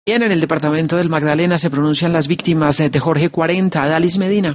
Bien, en el departamento del Magdalena se pronuncian las víctimas de Jorge 40. Adalis Medina.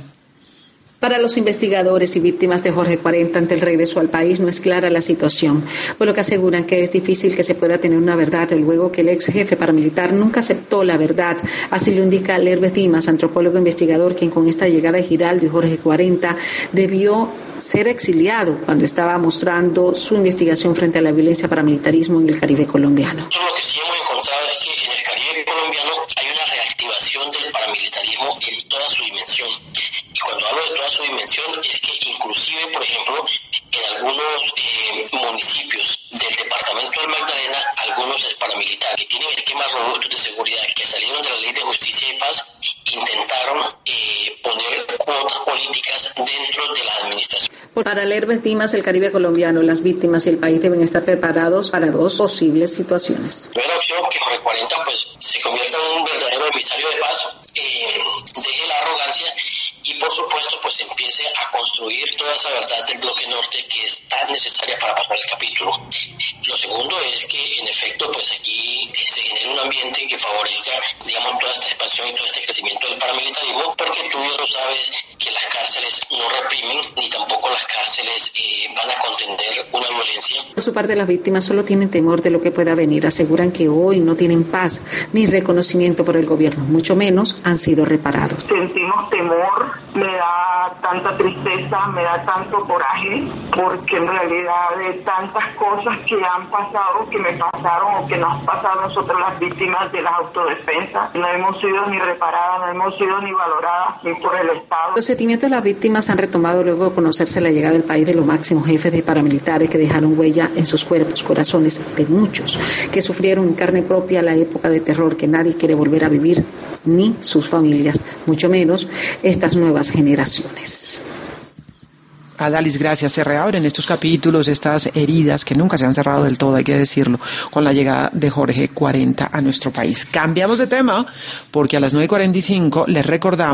Para los investigadores y víctimas de Jorge 40 ante el regreso al país no es clara la situación, por lo que aseguran que es difícil que se pueda tener una verdad luego que el ex jefe paramilitar nunca aceptó la verdad. Así lo indica Lerves Dimas, antropólogo investigador, quien con esta llegada de Giraldo y Jorge 40 debió ser exiliado cuando estaba mostrando su investigación frente a la violencia paramilitarismo en el Caribe colombiano. Lo que sí hemos encontrado es que en el Caribe colombiano hay una reactivación del paramilitarismo en toda su dimensión. Y cuando hablo de toda su dimensión es que inclusive, por ejemplo, en algunos municipios del departamento del Magdalena, algunos paramilitares que tienen esquemas robustos de seguridad que salieron de la Ley de Justicia y Paz intentaron poner cuotas políticas dentro de la administración. Para Lerves Dimas, el Caribe colombiano, las víctimas y el país deben estar preparados para dos posibles situaciones. La primera opción, que Jorge 40 se convierta en un verdadero emisario de paz, deje la arrogancia y por supuesto empiece a construir toda esa verdad del bloque norte que es tan necesaria para pasar el capítulo. Lo segundo es que en efecto aquí se genere un ambiente que favorezca toda esta expansión y todo este crecimiento del paramilitarismo, porque tú ya lo sabes que las cárceles no reprimen ni tampoco las cárceles van a contener una violencia. Por su parte, las víctimas solo tienen temor de lo que pueda venir. Aseguran que hoy no tienen paz ni reconocimiento por el gobierno, mucho menos han sido reparados. Sentimos temor, me da tanta tristeza, me da tanto coraje, porque en realidad de tantas cosas que han pasado, que me pasaron o que nos han pasado a nosotros las víctimas de la autodefensa, no hemos sido ni reparadas, no hemos sido ni valoradas ni por el Estado. Los sentimientos de las víctimas se han retomado luego de conocerse la llegada del país de los máximos jefes de paramilitares que dejaron huella en sus cuerpos, corazones de muchos que sufrieron en carne propia la época de terror que nadie quiere volver a vivir, ni sus familias, mucho menos estas nuevas generaciones. Adalis, gracias. Se reabren estos capítulos, estas heridas que nunca se han cerrado del todo, hay que decirlo, con la llegada de Jorge 40 a nuestro país. Cambiamos de tema porque a las 9:45 les recordamos